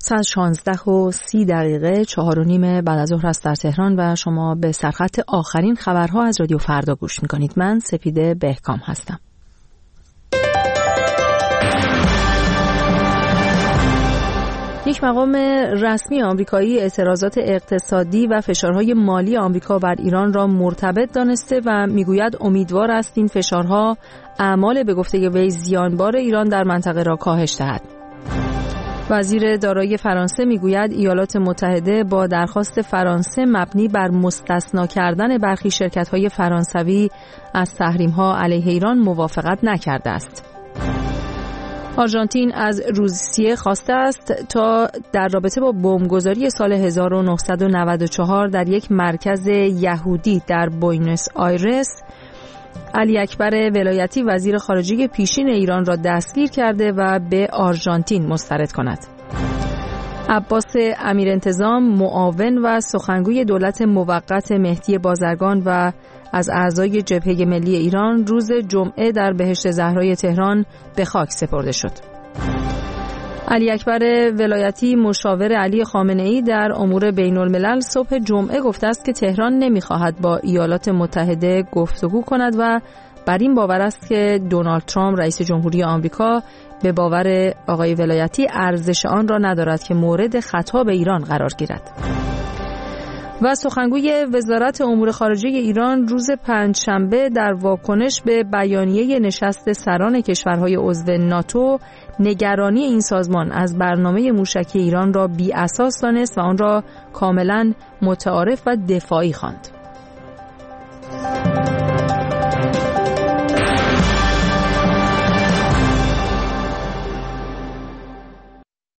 ساعت 16:30 4:30 بعد از ظهر است در تهران و شما به سرخط آخرین خبرها از رادیو فردا گوش میکنید. من سپیده بهکام هستم. یک مقام رسمی آمریکایی اعتراضات اقتصادی و فشارهای مالی آمریکا بر ایران را مرتبط دانسته و میگوید امیدوار است این فشارها اعمال به گفته وی زیانبار ایران در منطقه را کاهش دهد. وزیر دارایی فرانسه میگوید ایالات متحده با درخواست فرانسه مبنی بر مستثنا کردن برخی شرکت‌های فرانسوی از تحریم‌ها علیه ایران موافقت نکرده است. آرژانتین از روسیه خواسته است تا در رابطه با بمبگذاری سال 1994 در یک مرکز یهودی در بوئنوس آیرس علی اکبر ولایتی وزیر خارجه پیشین ایران را دستگیر کرده و به آرژانتین مسترد کند. عباس امیرانتظام معاون و سخنگوی دولت موقت مهدی بازرگان و از اعضای جبهه ملی ایران روز جمعه در بهشت زهرای تهران به خاک سپرده شد. علی اکبر ولایتی مشاور علی خامنه‌ای در امور بین الملل صبح جمعه گفته است که تهران نمی‌خواهد با ایالات متحده گفتگو کند و بر این باور است که دونالد ترامپ رئیس جمهوری آمریکا به باور آقای ولایتی ارزش آن را ندارد که مورد خطاب ایران قرار گیرد. و سخنگوی وزارت امور خارجه ایران روز پنجشنبه در واکنش به بیانیه نشست سران کشورهای عضو ناتو نگرانی این سازمان از برنامه موشکی ایران را بی اساس دانست و آن را کاملا متعارف و دفاعی خواند.